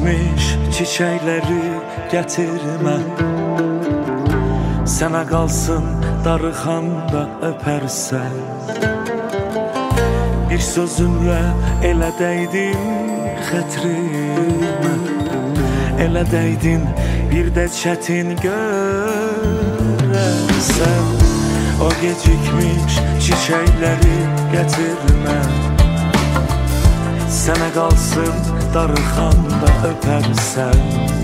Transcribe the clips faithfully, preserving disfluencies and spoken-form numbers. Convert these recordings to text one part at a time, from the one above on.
gecikmiş çiçekleri getirme. Sana kalsın darıxanda öpersen. Bir sözümle elə dəydin xətrimə. Elə dəydin bir də çətin görəsən. O gecikmiş çiçekleri getirme. Sana kalsın darıxanda öpersen.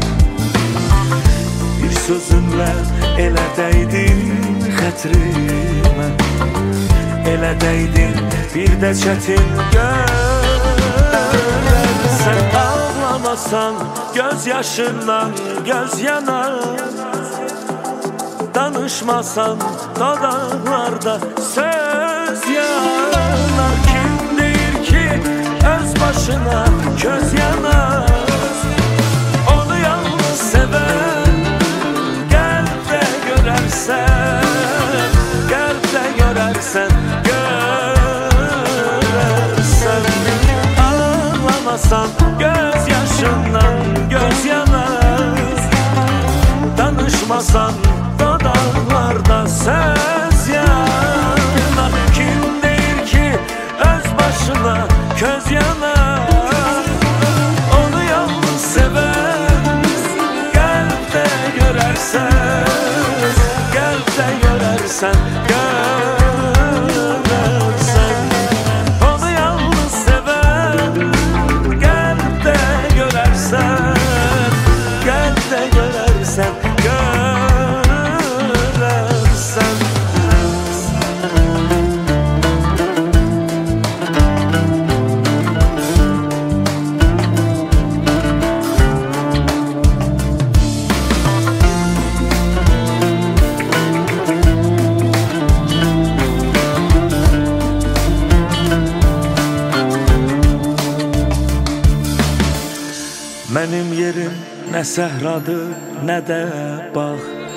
Bir sözünle elə dəydin xətrimə. Elə dəydin bir də çətin görərsən. Ağlamasan göz yaşından göz yanar. Danışmasan dodaklarda söz yanar. Kim deyir ki öz başına köz yanar. Onu yalnız seven kalpte görersen. Kalpte görersen, görersen. Ağlamasan göz yaşından göz yanar. Danışmasan dodaklarda söz yanar. Kim deyir ki öz başına köz yanar. Onu yalnız seven kalpte görersen. Kalpte görersen, görersen. Onu yalnız seven kalpte görersen. Kalpte görersen, görersen. Mənim yerim nə səhradır, nə də bağ.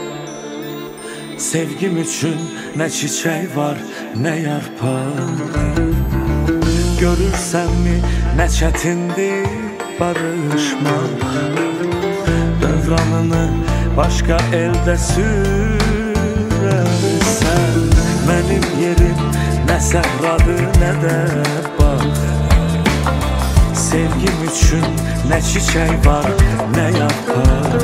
Sevgim üçün nə çiçək var, nə yarpaq. Görürsənmi nə çətindir barışmaq. Dövranını başqa əldə sürərsən. Mənim yerim nə səhradır, nə də bağ. Sevgim üçün nə çiçək var, nə yarpaq.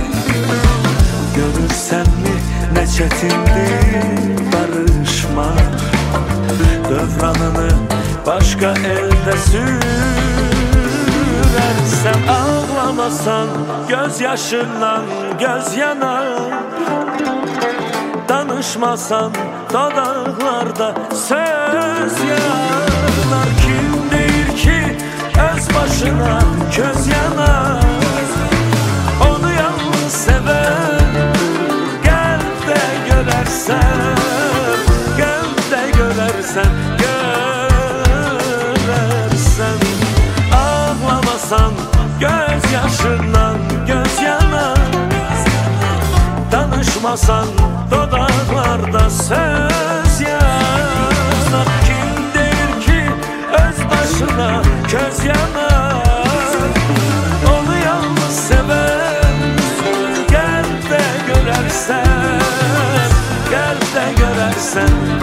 Görürsənmi nə çətindir barışmaq. Dövranını başqa əldə sürərsən. Ağlamasan göz yaşından göz yanar. Danışmasan dodaklarda söz yanar. Kim deyir ki öz başına köz yanar. Onu yalnız seven kalpte görersen. Kalpte görersen, görersen. Ağlamasan göz yaşından göz yanar. Danışmasan dodaklarda söz yanar. Kim deyir ki öz başına köz yanar. Onu yalnız seven kalpte görersen. Kalpte görersen,